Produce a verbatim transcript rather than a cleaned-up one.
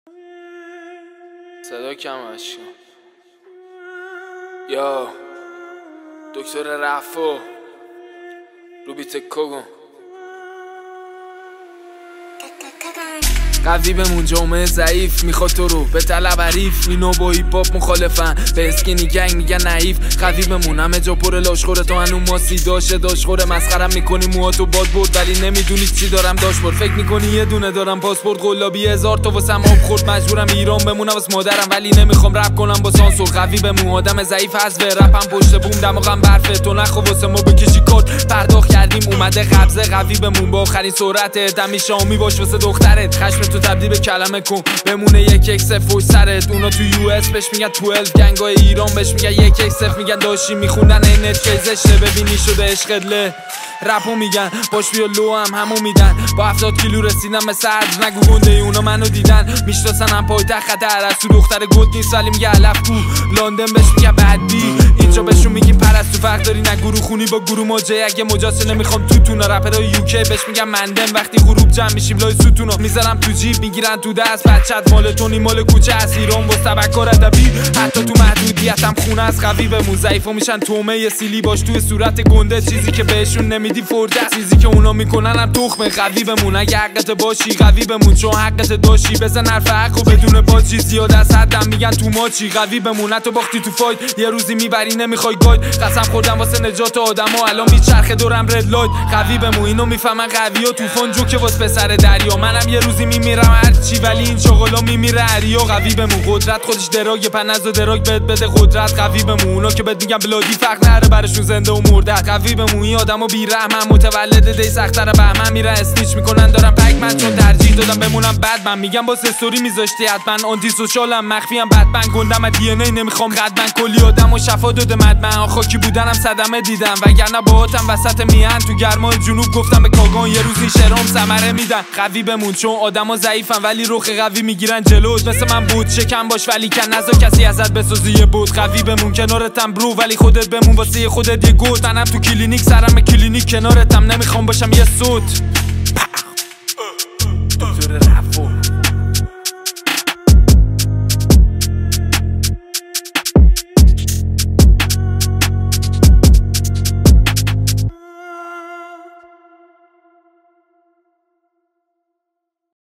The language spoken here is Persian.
صدا کمش کن. یا دکتر رفو رو بیت کوگون قوی بمون جامعه ضعیف میخواد تو رو به طلب حریف اینو با هیپ هاپ مخالفن به اسکینی گنگ میگن نحیف قوی بمون همه جا پر لاشخوره تو هنو ماسی داشه داشخوره مسخرم میکنی موهاتو باد برد ولی نمیدونی چی دارم داشبورد فکر میکنی یه دونه دارم پاسپورت قلابی هزار تا واسم آب خورد مجبورم ایران بمونم واسه مادرم ولی نمیخوام رپ کنم با سانسور قوی بمون آدم ضعیف از رپم پشت بوم دماغم برفه تو نخو واسه ما بکشی کات پرداخت کردیم اومده قبضه قوی بمون با آخرین سرعت دمی شامی باش واسه دخترت خشم تو تبدیل به کلمه کن بمونه یک اکس فوش سرت اونا تو یو اس بهش میگن دوازده گنگای ایران بهش میگن یک اکس میگن داشی میخوندن اینت فیزشه ببینی شده عشقله رپو میگن باش بیا لو هم همو میدن با هفتاد کیلو رسیدم به صدر نگو گنده اونا منو دیدن میشناسن هم پایتخت خطر از تو دختر گد نیست ولی میگه علف کو لندن بهش میگه بدبی اینجا بهشون میگیم پرستو فرق داری نه گروه خونی با گروه ماجه اگه مجاسه نمیخوام توتونا رپرای یوکی بهش میگم مندم وقتی غروب جمع میشیم لای ستونا میذارم تو جیب میگیرن تو دست بچت مال تونی مال کوچه از ایران با تبکر ادبی حتی تو محدودیتم خونه از قوی بمون ضعیفا میشن تومه یه سیلی باش توی صورت گنده چیزی که بهشون نمیدی فرده چیزی که اونا میکنن هم تخمه قوی بمون اگه حقت باشی قوی بمون چون حقت داشی بزن حرف حقو بدون پاچی زیاد از حدم میگن تو ماچی قوی بمون تو باختی تو فایت یه روزی میبری نمیخوای گاید قسم خوردم واسه نجات آدما الان میچرخه دورم رد لایت قوی بمون اینو میفهمن قوی و طوفان جو که واسه پسر دریا منم یه روزی میمیرم هرچی ولی این شغلا میمیره عریا قوی بمون قدرت خودش دراگ پنز و دراگ بد بده قدرت قوی بمون اونا که بهت میگن بلادی فرق نره براشون زنده و مرده قوی بمون این آدمو بی‌رحمن متولد دی سخت‌تر بهمن میرن استیچ میکنن دارم پک من چون ترجیح دادم بمونم بعد من میگم با استوری میذاشتی حتما آنتی سوشالم مخفیم بدبن گندم دی ان ای نمیخوام قدمن کلی آدمو شفا داده مدمن خاکی بودنم صدمه دیدم وگرنه باهاتم وسط میهن تو گرمای جنوب گفتم به کاگان یه روزی شرام ثمره میدن قوی بمون چون آدما ضعیفن ولی رخ قوی میگیرن جلوت مثل من بود شکم باش ولی کن نذار کسی ازت بسازی یه بود قوی بمون کنارتم برو ولی خودت بمون واسه خودت یه گوت منم تو کلینیک سرم کلینیک کنارتم نمیخوام باشم یه صوت